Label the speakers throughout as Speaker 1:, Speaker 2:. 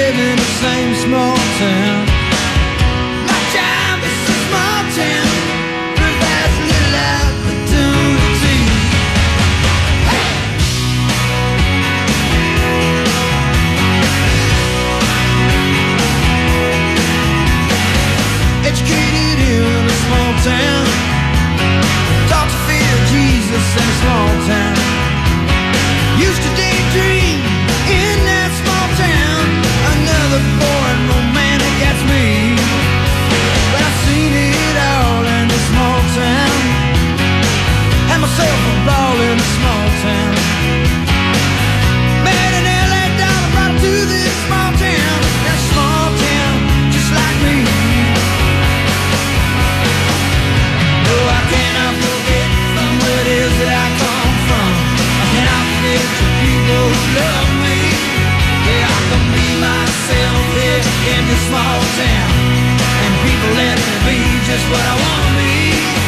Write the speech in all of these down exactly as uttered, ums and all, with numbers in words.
Speaker 1: live in the same small town. My job is a small town, provides little opportunity. Hey! Educated in a small town, taught to fear Jesus in a small town. Used to daydream in that small town. Another boring romantic, that's me. But I've seen it all in this small town. Had myself a ball in a small town. Met an L A dollar, brought her to this small town. In a small town, just like me. No, I cannot forget from where it is that I come from. I cannot forget the people who love me. Yeah, I can be myself here in this small town, and people let me be just what I want to be.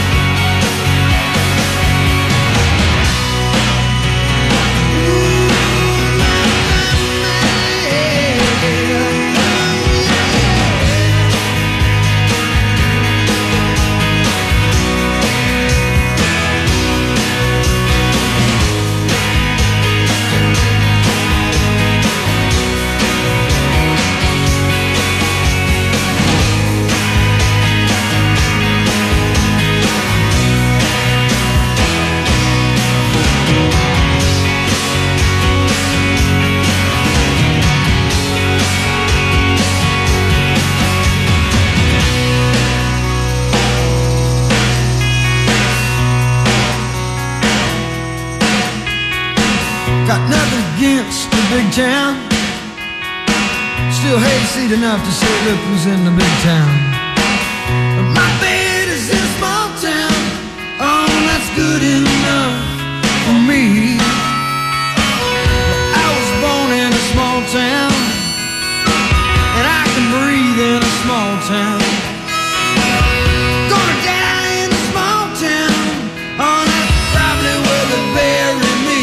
Speaker 1: Got nothing against the big town. Still hate seat enough to say, look who's in the big town. But my bed is in a small town. Oh, that's good enough for me. Well, I was born in a small town, and I can breathe in a small town. Gonna die in a small town. Oh, that's probably where they bury me.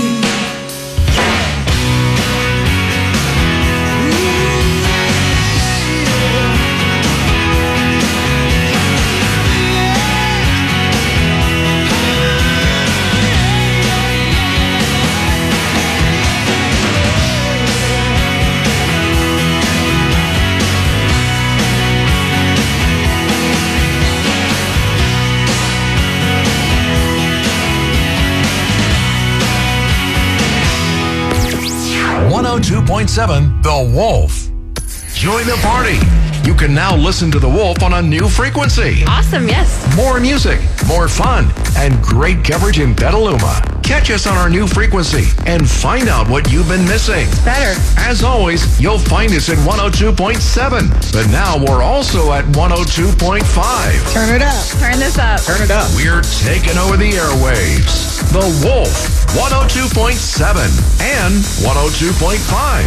Speaker 2: one oh two point seven The Wolf. Join the party. You can now listen to The Wolf on a new frequency.
Speaker 3: Awesome, yes.
Speaker 2: More music, more fun, and great coverage in Petaluma. Catch us on our new frequency and find out what you've been missing.
Speaker 3: Better.
Speaker 2: As always, you'll find us at one oh two point seven, but now we're also at one oh two point five.
Speaker 1: Turn it up.
Speaker 3: Turn this up.
Speaker 4: Turn it up.
Speaker 2: We're taking over the airwaves. The Wolf, one oh two point seven and one oh two point five.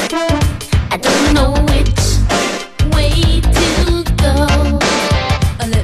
Speaker 5: I don't know which way to go.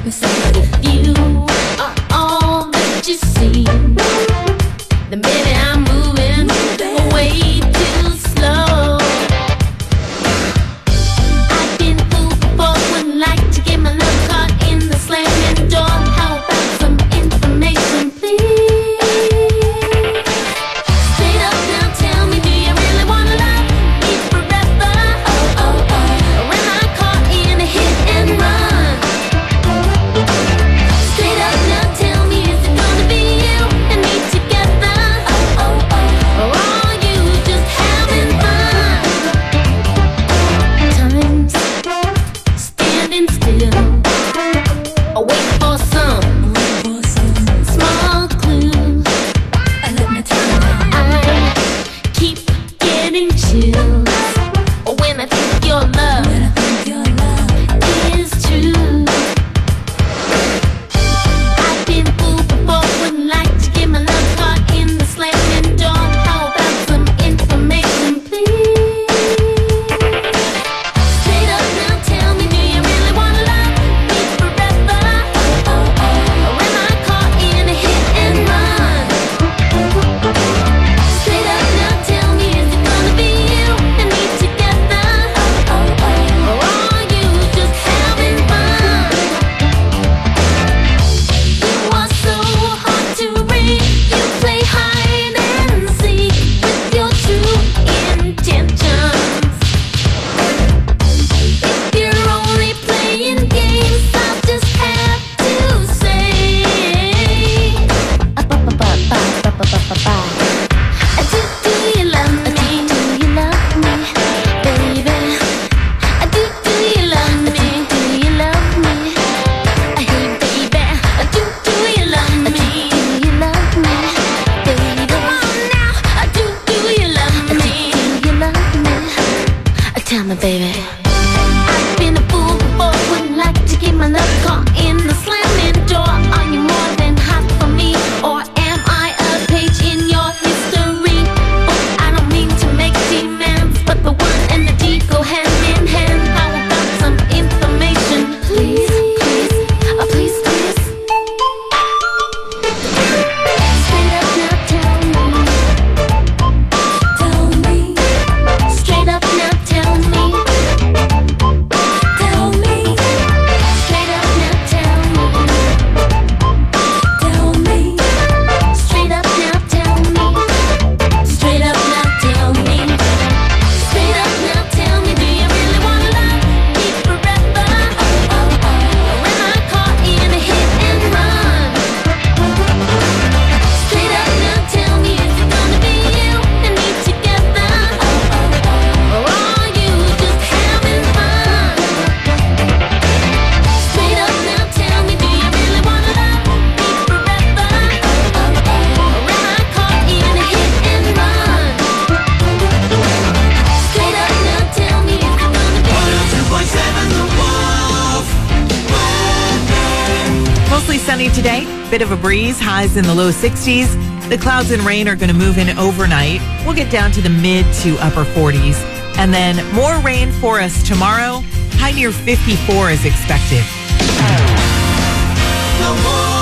Speaker 3: I've been a fool before, wouldn't like to keep my love caught in the slamming door. Are you more than half for me, or am I a page in your history? Oh, I don't mean to make demands, but the word and the deed go hand in hand. How about some information, please, please, uh, please, please? Straight up now, tell me, tell me. Straight up now, tell me, tell me. Straight up now, tell me, tell me. Straight up now, tell me. Straight up now, tell me. Straight up now, tell me. Do you really wanna love me forever? Oh, oh, oh. Or am I caught in a hit and run? Straight up now, tell me. Is it gonna be you and me together? Oh, oh, oh. Or are you just having fun? Straight up now, tell me. Do you really wanna love me forever? Oh, oh, oh. Or am I caught in a hit and run? Straight up now, tell me. Is it gonna be
Speaker 1: one oh two point seven The Wolf.
Speaker 4: Mostly sunny today. Bit of a breeze. Highs in the low sixties. The clouds and rain are going to move in overnight. We'll get down to the mid to upper forties. And then more rain for us tomorrow. High near fifty-four is expected.
Speaker 1: The Wolf.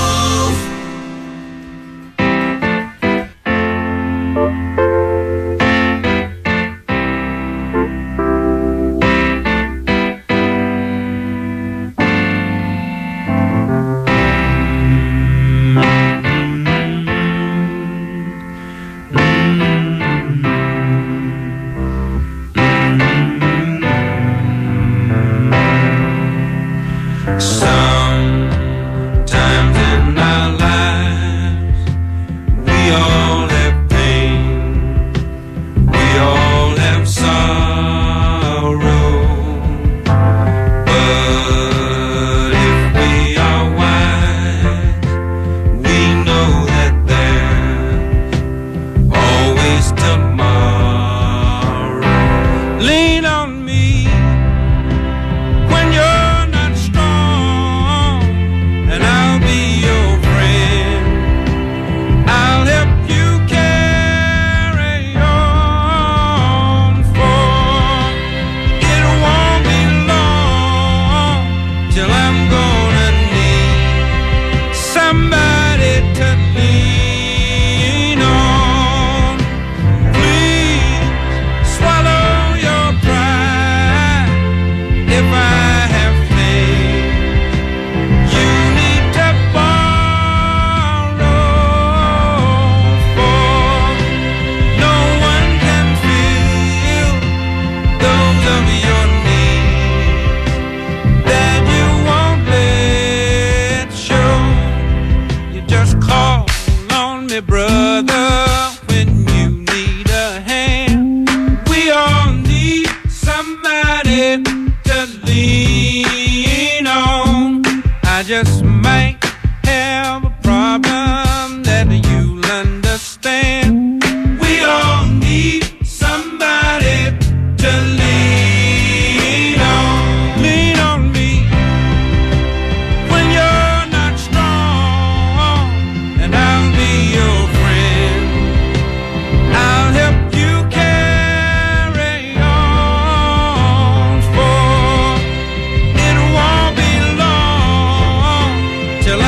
Speaker 5: Sometimes in our lives, we all have pain, we all have sorrow. But if we are wise, we know that there's always tomorrow. Lean on me when you're not strong, and I'll be your friend. I'll help you carry on, for it won't be long till I'm gonna need somebody to lean on. Please swallow your pride. If I have faith, you need to borrow, for no one can feel those of your needs that you won't let show. You just call on me, brother, when you need a hand. We all need somebody to lean on. I just might have a problem that you'll understand. We all need somebody to lean on. Lean on me when you're not strong, and I'll be your friend. I'll help you carry on, for it won't be long till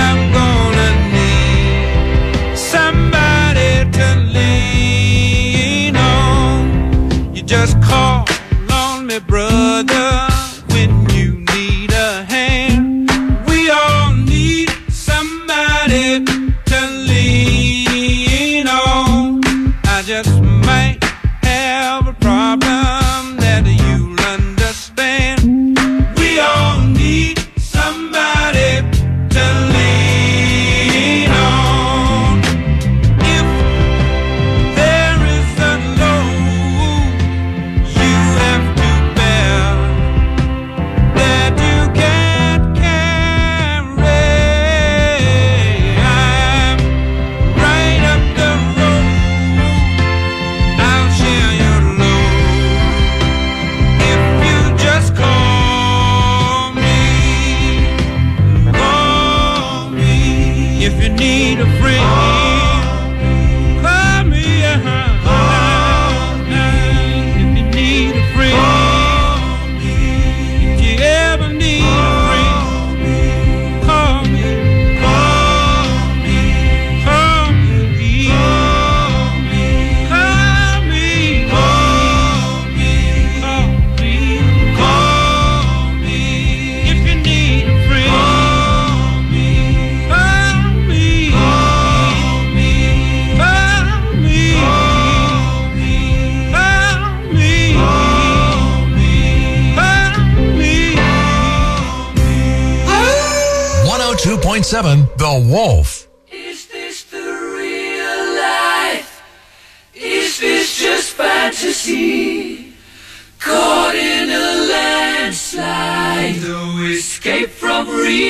Speaker 2: two point seven The Wolf.
Speaker 6: Is this the real life? Is this just fantasy? Caught in a landslide, no escape from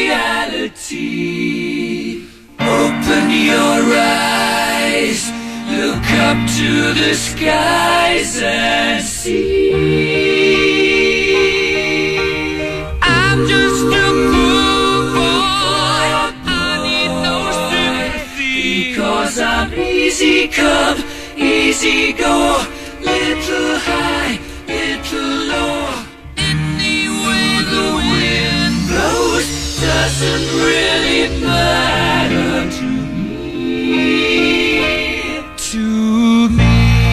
Speaker 6: reality. Open your eyes, look up to the skies and see. I'm just a poor boy, I need no sympathy, because I'm easy come, easy go, little high, little low. Any way the wind blows doesn't really matter to me, to me.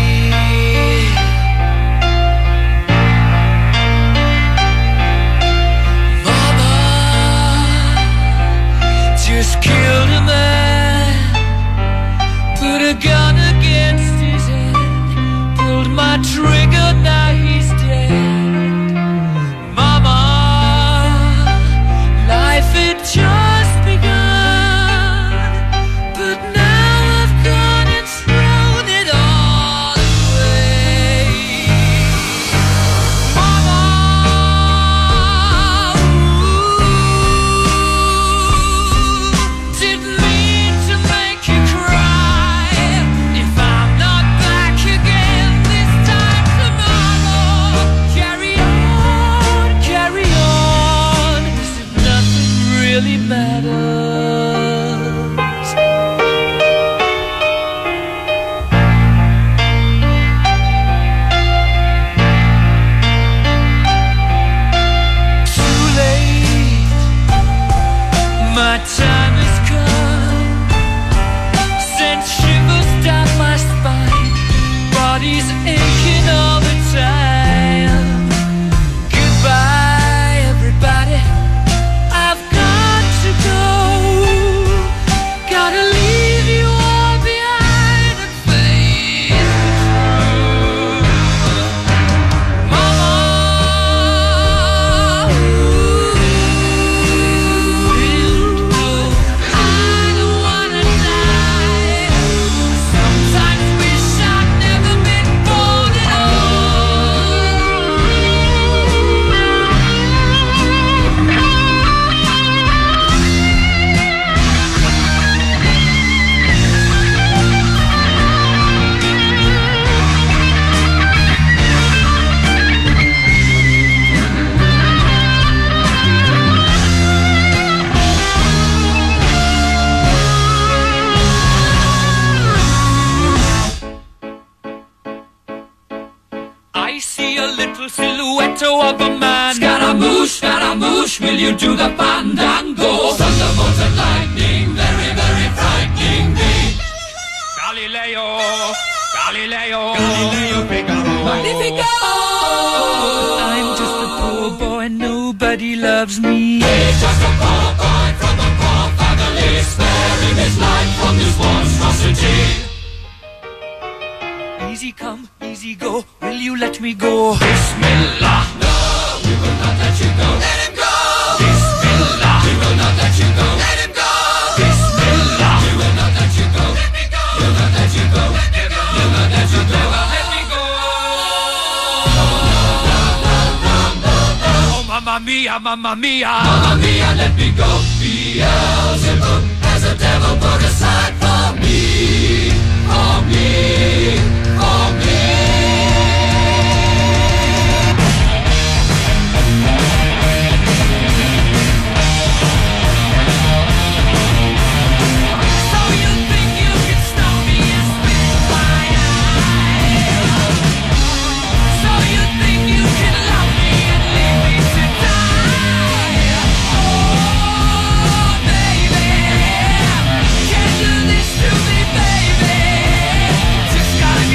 Speaker 6: Mama just killed a man, put a gun against his head, pulled my trigger, now he's dead. Mama, life had just begun, but now I've gone and thrown it all away. Mama, ooh, didn't mean to make you cry. If I'm not back again this time tomorrow, carry on, carry on, as if nothing really matters. Too late, my time has come, sent shivers down my spine, body's aching all the time. Goodbye, everybody, I've got to go, gotta leave you all behind and face the truth. Mama, ooh, wind blow, I don't wanna die. Sometimes wish I'd never been born at I see a little silhouette of a man. Scaramouche, Scaramouche, will you do the fandango? Thunderbolt and lightning, very, very frightening me. Galileo, Galileo, Galileo Figaro. Magnifico! I'm just a poor boy, nobody loves me. He's just a poor boy from a poor family, sparing his life from this monstrosity. Easy come, easy go, will you let me go? Bismillah, no, we will not let you go. Let him go! Bismillah, we will not let you go. Let him go! Bismillah, we will not let you go. Let me go! We'll not let you go. Let me go! We'll not let you go. Let me go! No, no, no, no, no, no. Oh, mamma mia, mamma mia, mamma mia, let me go. Beelzebub has a devil put aside for me, for me, for me. So you think you can stop me and spit my eye? So you think you can love me and leave me to die? Oh, baby, can't do this to me, baby. Just gotta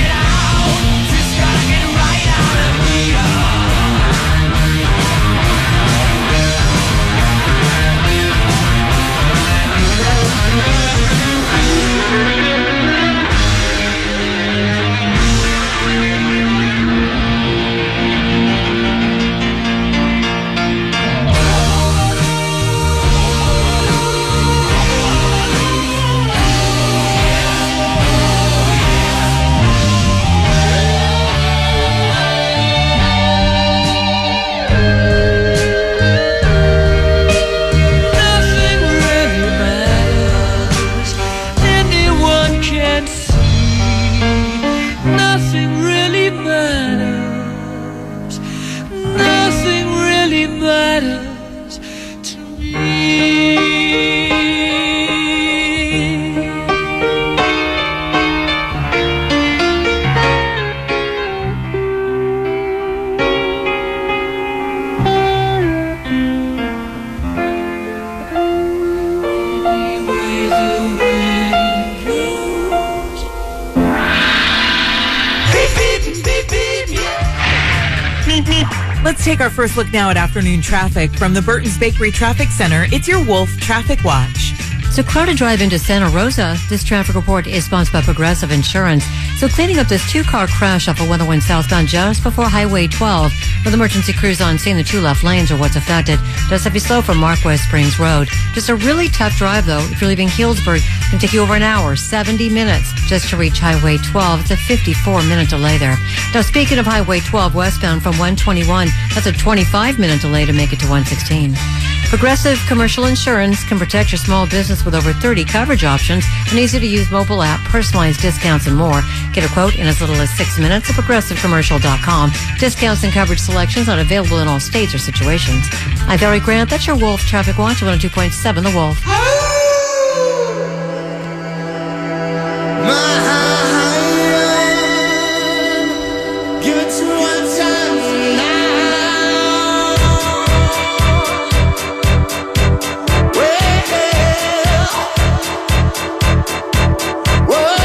Speaker 4: take our first look now at afternoon traffic from the Burton's Bakery Traffic Center. It's your Wolf Traffic Watch.
Speaker 7: So crowded drive into Santa Rosa. This traffic report is sponsored by Progressive Insurance. So cleaning up this two-car crash off of one oh one southbound just before Highway twelve. With emergency crews on scene, the two left lanes are what's affected. Does have you slow from Marquest Springs Road. Just a really tough drive, though. If you're leaving Healdsburg, it can take you over an hour, seventy minutes, just to reach Highway twelve. It's a fifty-four minute delay there. Now, speaking of Highway twelve westbound from one twenty-one, that's a twenty-five minute delay to make it to one sixteen. Progressive Commercial Insurance can protect your small business with over thirty coverage options, an easy-to-use mobile app, personalized discounts, and more. Get a quote in as little as six minutes at progressive commercial dot com. Discounts and coverage selections not available in all states or situations. I'm Valerie Grant. That's your Wolf Traffic Watch, one oh two point seven The Wolf.
Speaker 1: Give it to one time now. Well, whoa,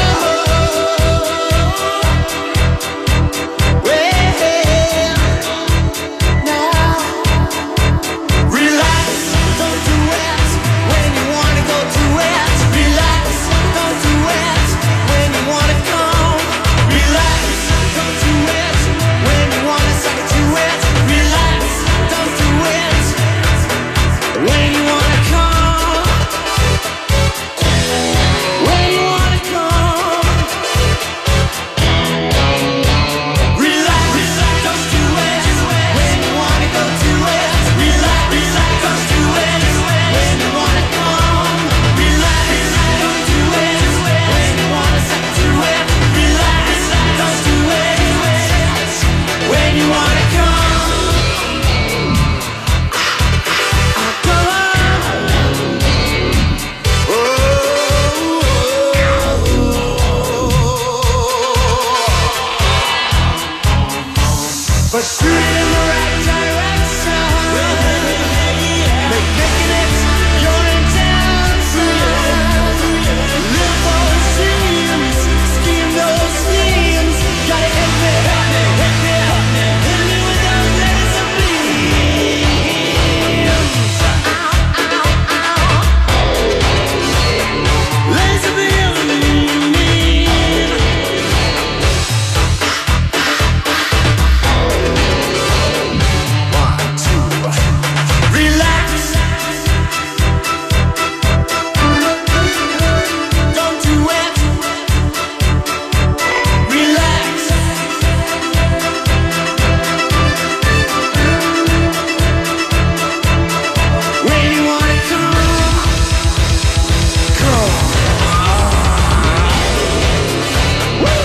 Speaker 1: well, now relax, don't do it when you wanna go to it. Relax, don't do it when you wanna come. Relax, don't do it when you wanna suck it to it. Relax, don't do it when you wanna come. When you wanna come. Relax, don't do it when you wanna go to it. Relax, don't do it when you wanna come. Relax, don't do it when you wanna suck it to it. Relax, don't do it when you wanna come. Come on. But shoot it in the right direction. Make making it your intention. Live those dreams, scheme those schemes. Gotta hit me, hit me, hit me, hit me with those laser beams. Laser beams. One, two, relax. Don't do it. Relax. When you wanna come, come. Woo!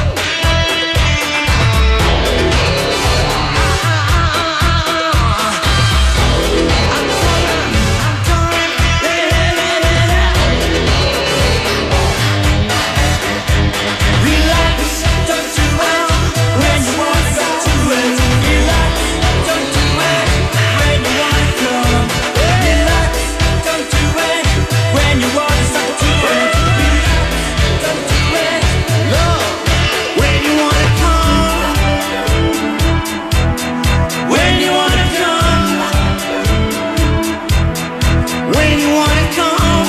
Speaker 1: Relax, don't do it when you wanna go to it. Relax, don't do it when you wanna come. Relax, don't do it when you wanna suck to it. Relax, don't do it, love, when you wanna come. When you wanna come. When you wanna come.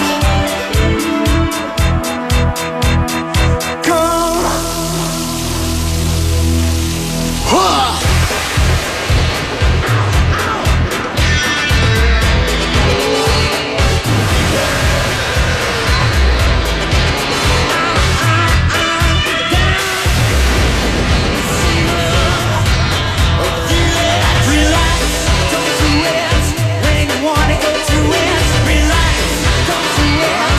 Speaker 1: Come. Huh. Relax, don't do it when you wanna go to it. Relax, don't do it.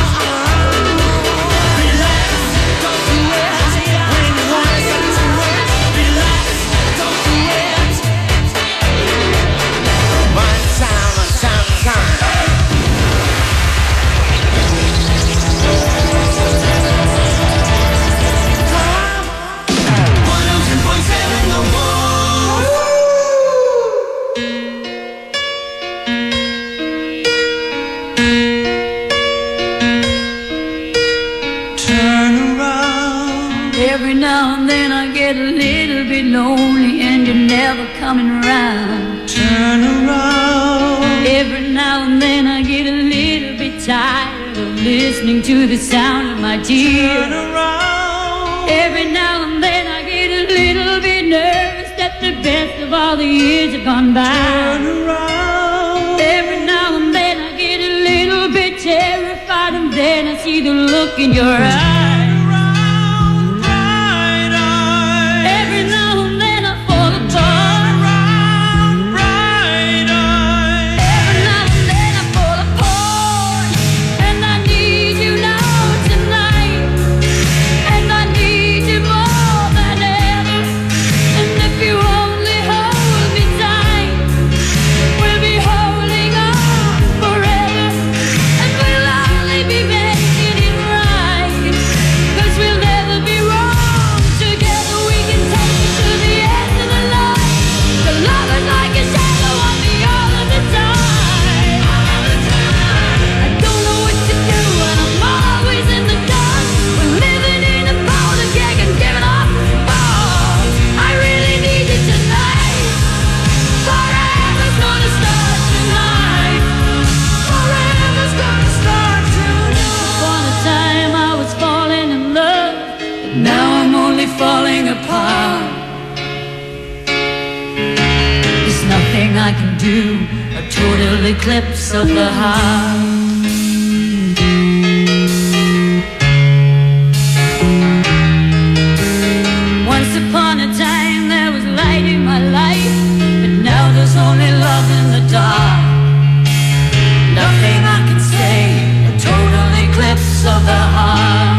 Speaker 1: Relax, don't do it when you wanna suck to it. Relax, don't do it. One time, one time, one time. one oh two point seven The Wolf.
Speaker 6: Turn around.
Speaker 8: Every now and then I get a little bit lonely and you never come coming round.
Speaker 6: Turn around.
Speaker 8: Every now and then I get a little bit tired of listening to the sound of my tears.
Speaker 6: Turn around.
Speaker 8: Every now and then I get a little bit nervous that the best of all the years have gone by.
Speaker 6: Turn around.
Speaker 8: Every now and then I get a little bit terrified, and then I see the look in your eyes. I can do a total eclipse of the heart. Once upon a time there was light in my life, but now there's only love in the dark. Nothing I can say, a total eclipse of the heart.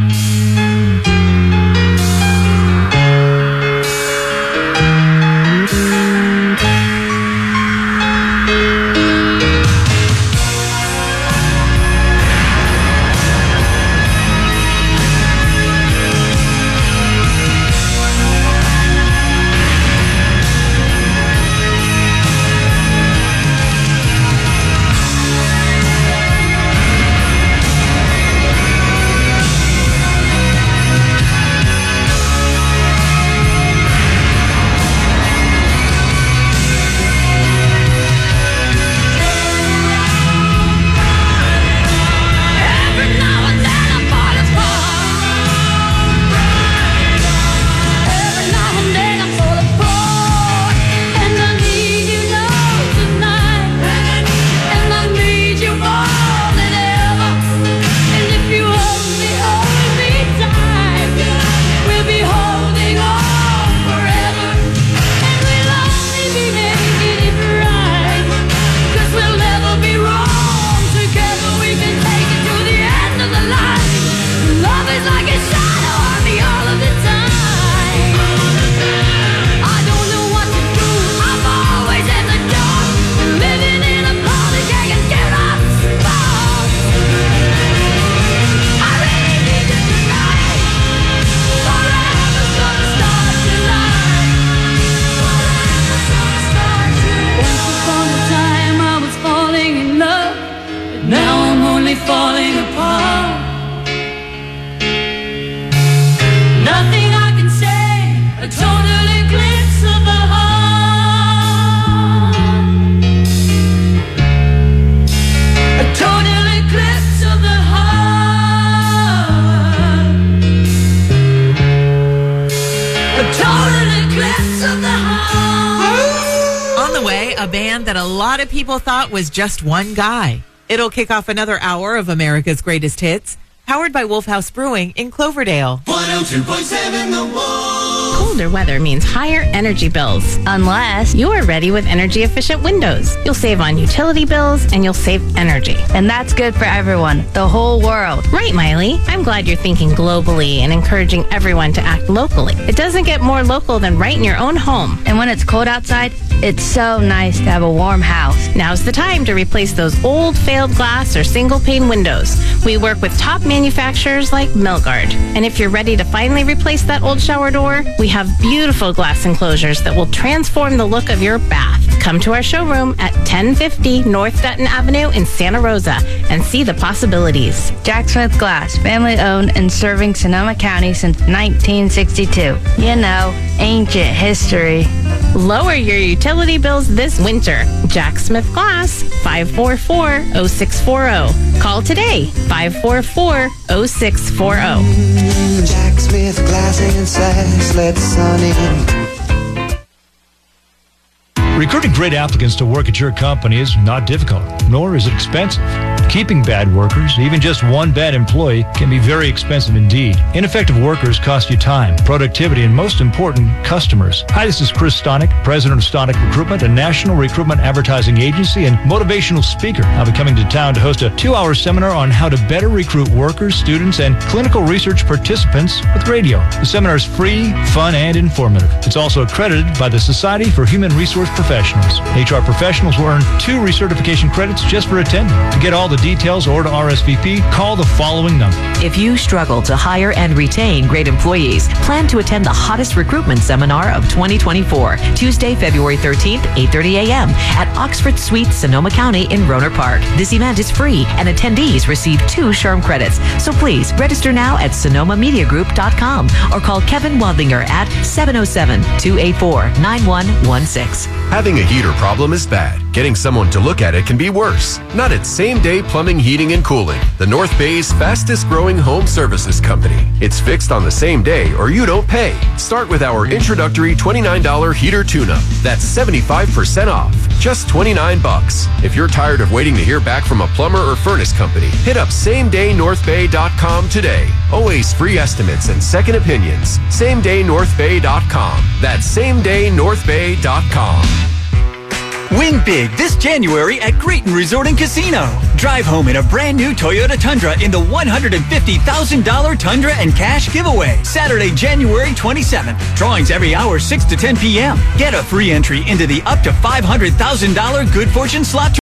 Speaker 4: That a lot of people thought was just one guy. It'll kick off another hour of America's Greatest Hits, powered by Wolf House Brewing in Cloverdale.
Speaker 6: one oh two point seven The Wolf.
Speaker 9: Colder weather means higher energy bills, unless you're ready with energy-efficient windows. You'll save on utility bills, and you'll save energy.
Speaker 10: And that's good for everyone, the whole world.
Speaker 9: Right, Miley. I'm glad you're thinking globally and encouraging everyone to act locally. It doesn't get more local than right in your own home.
Speaker 10: And when it's cold outside, it's so nice to have a warm house.
Speaker 9: Now's the time to replace those old failed glass or single-pane windows. We work with top manufacturers like Milgard. And if you're ready to finally replace that old shower door, we have beautiful glass enclosures that will transform the look of your bath. Come to our showroom at ten fifty North Dutton Avenue in Santa Rosa and see the possibilities.
Speaker 10: Jack Smith Glass, family owned and serving Sonoma County since nineteen sixty-two. You know, ancient history.
Speaker 9: Lower your utility bills this winter. Jack Smith Glass, five four four, oh six four oh. Call today, five four four, oh six four oh.
Speaker 11: Jack Smith Glass and Sass, let the sun in.
Speaker 12: Recruiting great applicants to work at your company is not difficult, nor is it expensive. Keeping bad workers, even just one bad employee, can be very expensive indeed. Ineffective workers cost you time, productivity, and most important, customers. Hi, this is Chris Stonick, president of Stonick Recruitment, a national recruitment advertising agency and motivational speaker. I'll be coming to town to host a two-hour seminar on how to better recruit workers, students, and clinical research participants with radio. The seminar is free, fun, and informative. It's also accredited by the Society for Human Resource Professionals. H R professionals will earn two recertification credits just for attending. To get all the details or to R S V P, call the following number.
Speaker 13: If you struggle to hire and retain great employees, plan to attend the hottest recruitment seminar of twenty twenty-four, Tuesday, February thirteenth, eight thirty a.m. at Oxford Suite, Sonoma County in Rohnert Park. This event is free and attendees receive two SHRM credits. So please register now at sonoma media group dot com or call Kevin Wadlinger at seven oh seven, two eight four, nine one one six.
Speaker 14: Having a heater problem is bad. Getting someone to look at it can be worse. Not at Same Day Plumbing, Heating, and Cooling, the North Bay's fastest growing home services company. It's fixed on the same day or you don't pay. Start with our introductory twenty-nine dollars heater tune-up. That's seventy-five percent off. Just twenty-nine bucks. If you're tired of waiting to hear back from a plumber or furnace company, hit up same day north bay dot com today. Always free estimates and second opinions. same day north bay dot com. That's same day north bay dot com.
Speaker 15: Win big this January at Creighton Resort and Casino. Drive home in a brand new Toyota Tundra in the one hundred fifty thousand dollars Tundra and Cash giveaway. Saturday, January twenty-seventh. Drawings every hour, six to ten p.m. Get a free entry into the up to five hundred thousand dollars Good Fortune slot